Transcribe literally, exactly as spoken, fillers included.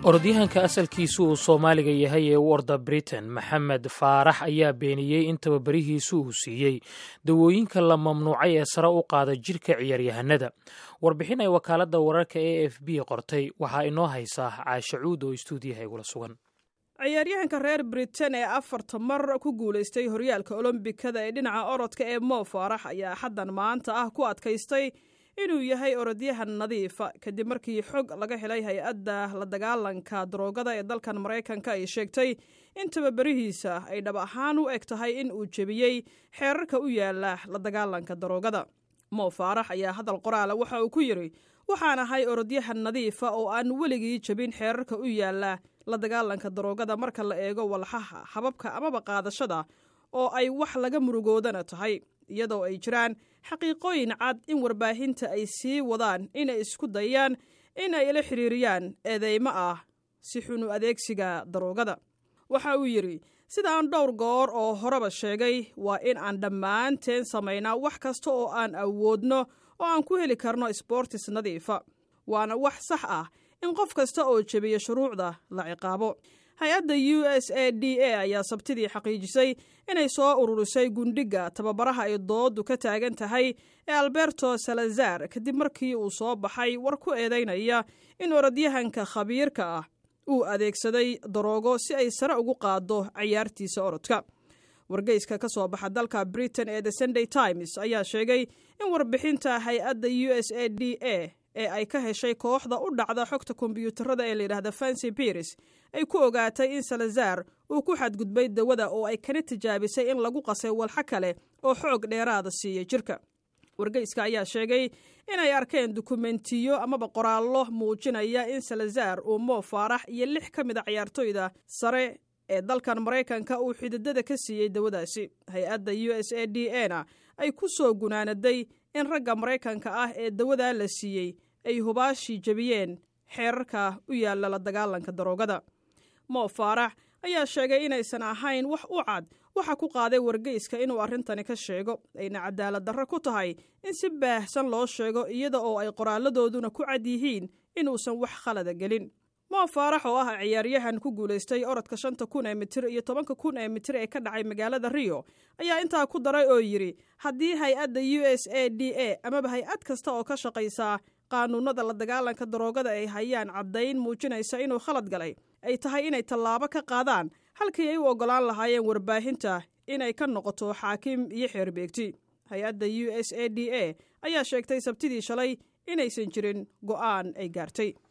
orodyahanka asalkiisu uu Soomaaliga yahay ee u orda Britain Maxamed Faarax ayaa beeniyey in tababarihiisu uu siiyey dawooyinka la mamnuucay ee sare u qaada jirka ciyaaryahanada. Warbixin ay wakaaladda wararka A F B qortay waxaa inoo haysaa Caasha Cuud oo istuudiyaha igula sugan. ciyaaryahanka reer Britain ee afarta mar ku guuleystay horyaalka Olombikada ee dhinaca orodka ee Mo Faarax ayaa xaddan maanta ah ku adkaystay inuu yahay orodyahan nadiifa kadib markii xog laga helay hay-adda la dagaalanka daroogada ee dalkan Mareykanka ay sheegtay in tababarihiisa ay dhab ahaan u eg tahay in uu jebiyey xeerarka u yaala la dagaalanka daroogada. Mo Faarax ayaa hadal qoraala waxa uu ku yiri waxaan ahay orodyahan nadiifa oo aan weligii jebin xeerarka u yaala la dagaalanka daroogada marka la eego walxaha hababka amaba qaadashada oo ay wax laga murugoodana tahay iyadoo ay jiraan xaqiiqooyin cad in warbaahinta ay sii wadaan inay isku dayaan in ay la xiriiriyaan eedeymo ah si xun u adeegsiga daroogada. Waxa uu yiri sida aan dhowr goor oo horeba sheegay waa in aan dhammaanteen samaynaa wax kasta oo aan awoodno oo aan ku heli karno sportis nadiifa waana wax sax ah in qof kasta oo jebiya shuruucda la ciqaabo. hay-adda U S A D A ayaa sabtidii xaqiijisay inay soo ururisay gundhiga tababaraha ay doodu ka taagan tahay ee Alberto Salazar kadib markii uu soo baxay war ku eedeynaya in orodyahanka khabiirka ah uu adeegsaday daroogo si ay sare ugu qaado ciyaartiisa orodka. wargeyska ka soo baxa dalka Britain ee The Sunday Times ayaa sheegay in warbixinta hay-adda U S A D A ee ay ka heshay kooxda u dhacda xogta kombiyuutarada ee la yidhaahda Fancy Bears ay ku ogaatay in Salazar uu ku xadgudbay dawada oo ay kana tijaabisay in lagu qasay walxa kale oo xoog dheeraada siiya jirka. wargeyska ayaa sheegay inay arkeen dukumentiyo amaba qoraallo muujinaya in Salazar uu Mo Faarax iyo lix ka mid a ciyaartoyda sare ee dalkan Mareykanka uu xididada ka siiyey dawadaasi. hay-adda U S A D A-na ay ku soo gunaanaday in ragga Mareykanka ah ee dawada la siiyey ay hubaashi jabiyeen xeerarka u yaala la dagaalanka daroogada. Mo Faarax ayaa sheegay inaysan ahayn wax u cad waxa ku qaaday wargeyska inuu arrintani ka sheego ayna cadaalad darro ku tahay in si baahsan loo sheego iyada oo ay qoraalladooduna ku cad yihiin inuusan wax khalada gelin. Mo Faarax oo ah ciyaaryahan ku guuleystay orodka shanta kun ee mitir iyo tobanka kun ee mitir ee ka dhacay magaalada Rio ayaa intaa ku daray oo yiri haddii hay-adda U S A D A amaba hay-ad kasta oo ka shaqaysa qaanuunada la dagaalanka daroogada ay hayaan caddayn muujinaysa inuu khalad galay ay tahay inay tallaabo ka qaadaan halkii ay u ogolaan lahaayeen warbaahinta inay ka noqoto xaakim iyo xeerbeegti. hay-adda U S A D A ayaa sheegtay sabtidii shalay inaysan jirin go'aan ay gaartay.